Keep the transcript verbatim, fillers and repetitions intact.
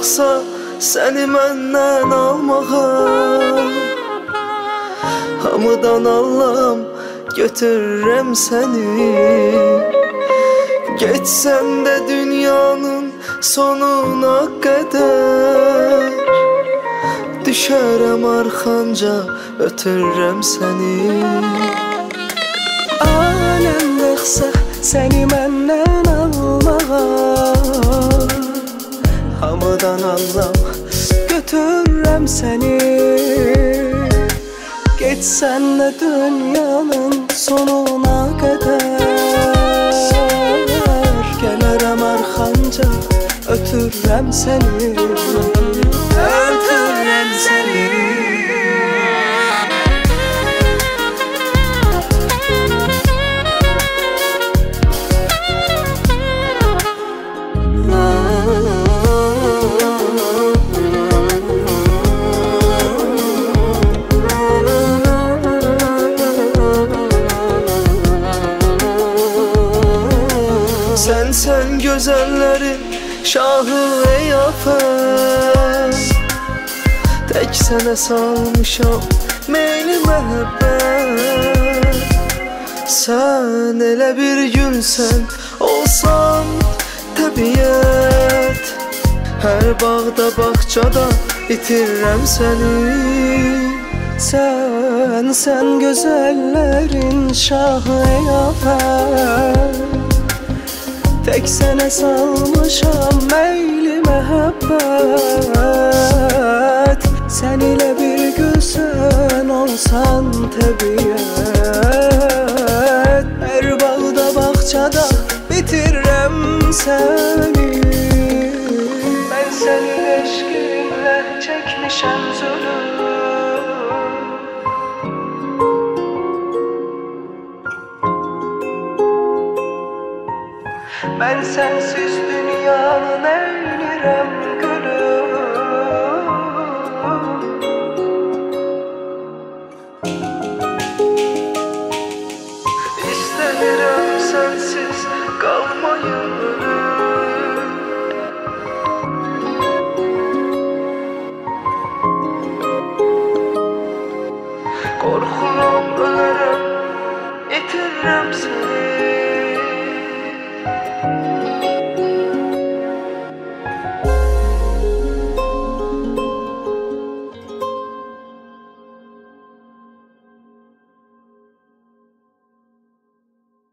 qalxsa səni məndən almağa, hamıdan allam götürürəm səni. Geçsən də dünyanın sonuna qədər, düşərəm arxanca ötürürəm səni. Aləm qalxsa səni məndən almağa, hamıdan allam götürürəm səni. Geçsən də dünyanın sonuna qədər, gələrəm arxanca ötürürəm səni, ötürürəm səni. Sen sen güzellerin şahı ey afət, tek sənə salmışam meyli məhəbbət. Sen elə bir gülsən, olsan təbiət, hər bağda bağçada itirirəm səni. Sen sen güzellerin şahı ey afət, tek sənə salmışam meyli məhəbbət. Sən ilə bir gülsən, olsan təbiət, hər bağda bağçada bitirirəm səni. Mən sənin eşqinlə çəkmişəm zülüm, mən sənsiz dünyanı neynirəm gülüm. İstəmirəm sənsiz qalmayı ölüm. Qorxuram ölərəm, itirirəm səni.